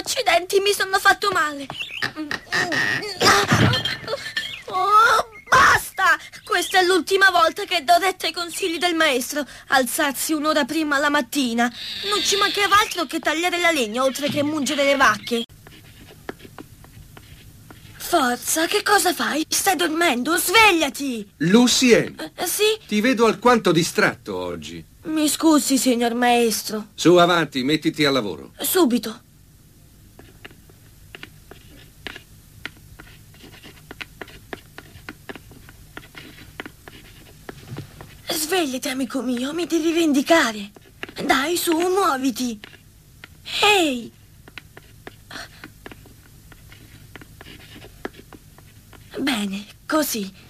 Accidenti, mi sono fatto male. Oh, basta! Questa è l'ultima volta che do retta ai consigli del maestro. Alzarsi un'ora prima la mattina. Non ci mancava altro che tagliare la legna, oltre che mungere le vacche. Forza, che cosa fai? Stai dormendo? Svegliati! Lucienne, Sì? ti vedo alquanto distratto oggi. Mi scusi, signor maestro. Su, avanti, mettiti al lavoro. Subito. Svegliati, amico mio, mi devi vendicare. Dai, su, muoviti. Ehi! Bene, così.